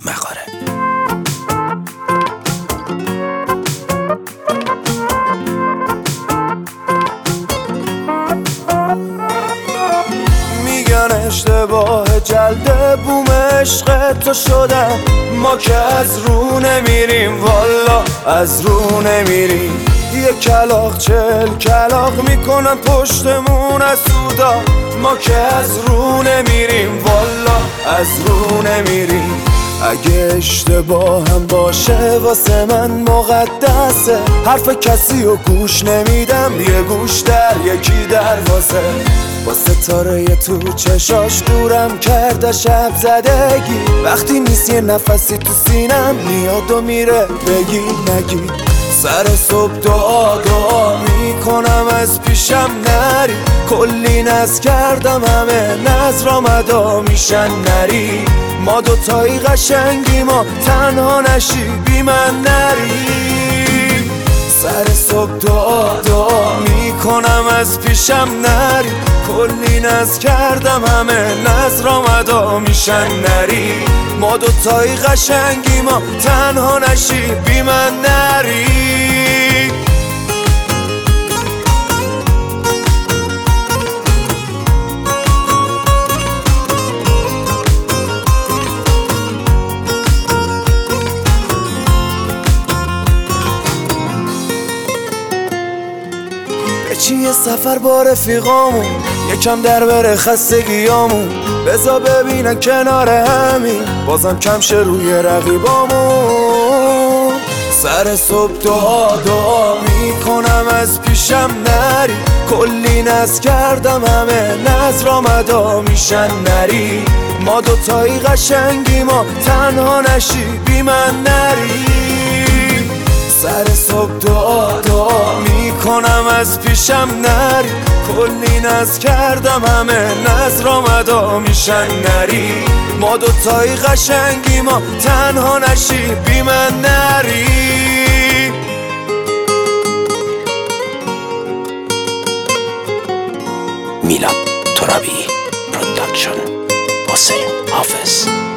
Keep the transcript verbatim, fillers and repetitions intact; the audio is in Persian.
مغاره. میگن اشتباه جلد بوم عشق تو شدم، ما که از رو نمیریم، والا از رو نمیریم. یه کلاغ چل کلاغ میکنن پشتمون از سودا، ما که از رو نمیریم، والا از رو نمیریم. اگه اشتباه هم باشه واسه من مقدسه، حرف کسی رو گوش نمیدم، یه گوش در یکی دروازه. با ستاره تو چشاش دورم کرده شب زدگی، وقتی نیست یه نفسی تو سینم میاد و میره بگی نگی. سر صبح دعا دعا میکنم از پیشم نری، کلی نز کردم همه نظر مدا میشن نری. ما دوتایی قشنگی ما تنها نشی بی من نری. سر صبح دعا دعا میکنم از پیشم نری، کلی نز کردم همه نظر مدا میشن نری. ما دوتایی قشنگی ما تنها نشی بی من نری. چی یه سفر با رفیقامون، یکم در بره خستگیامون، بزا ببینن کنار همین بازم کم شه روی رقیبامون. سر صبح دعا دعا میکنم از پیشم نری، کلی نز کردم همه نظر مدا میشن نری. ما دوتایی قشنگی ما تنها نشی بی من نری. سر صبح دعا دعا میکنم از پیشم نری، کلی نز کردم همه نظر مدا میشن نری. ما دوتایی قشنگی ما تنها نشی بی من نری. میلاد ترابی پروداکشن، حسین حافظ.